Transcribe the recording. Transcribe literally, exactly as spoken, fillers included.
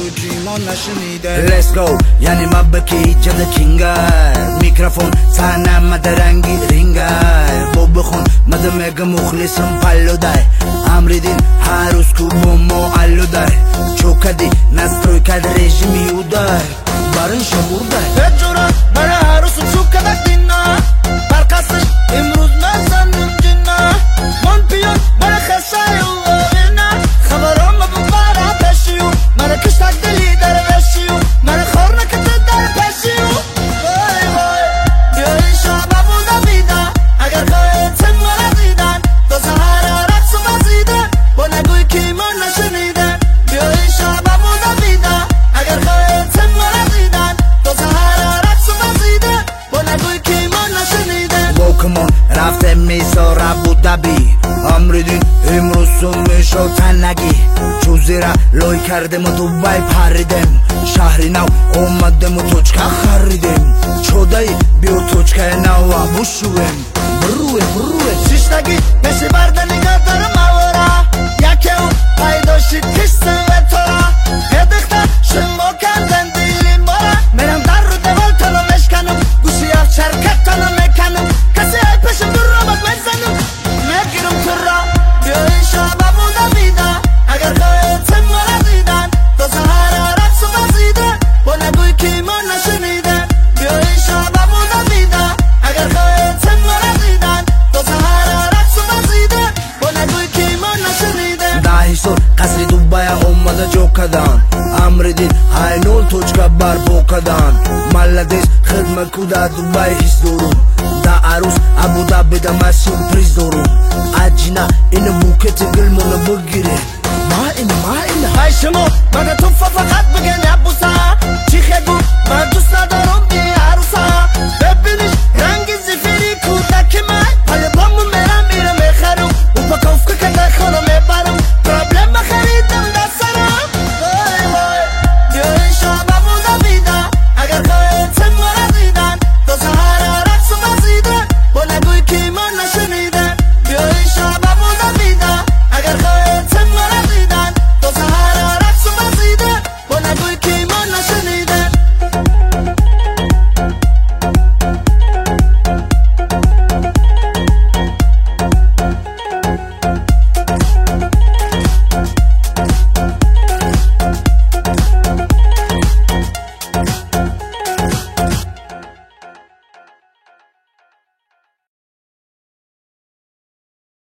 مگوی که ایمان نشنیده. Let's go یعنی ما بکی جد کینگر میکروفون سحنم مده رنگی رینگر بو بخون مده مگه مخلصم پلو دای امریدین هر روز کو بومو علو دای چوکدی نستروی کد رژیمی او دای بارن شمور دای هجورا برای هر روز چوکدک دینا برقصش امروز مزنم جنا من پیون برای خسای و اینا خبرام ببارا پشیو من کشتک دلی در وشیو من خور نکته در پشیو وای وای بیایی شابه بودا بیدا اگر خواهد سن مرا دیدن دو سهر رقص و مزیدن با نگوی که ایمان نشنیدن بیایی شابه بودا بیدا اگر خواهد سن مرا دیدن دو سهر رقص و مزیدن با نگوی که ایمان نشنیدن. بوکمون رفته میسار ابودبی امریدین امروز میشو تنگی چوزیرا لوی کردم و دوبای پریدم شهری نو اومدم و توچکه خریدم چودای بیو توچکه نو بوشویم بروه بروه شیشتگی بشی برده نگاه دارم مورا یکی اون پایداشید کشتم و تورا هدختر شما کردن دیلی مورا میرم در رو دوال تانو مشکنم گوشی اف شرکت تانو مکنم کسی های پشم دور رو بد مزنم نگیرم تو را بیایی شابه بودا بیدا اگر خواهد سن مرا دیدن دو سهر رقص و مزیدن با نگوی که ایمان نشنیدن بیایی شابه بودا بیدا اگر خواهد سن مرا دیدن دو سهر رقص و مزیدن با نگوی که ایمان نشنیدن. داهیسور قصری دوبای اومده جو کدن امریدین های نول توچکه بر بو کدن ملدیس خدمت کودا دوبای هیس دورم دا عروس ابودبی دا ما سورپریز دورم عجینا اینو بوکت گلمونو بگیره ما اینه ما اینه های شما مگه تو فقط بگن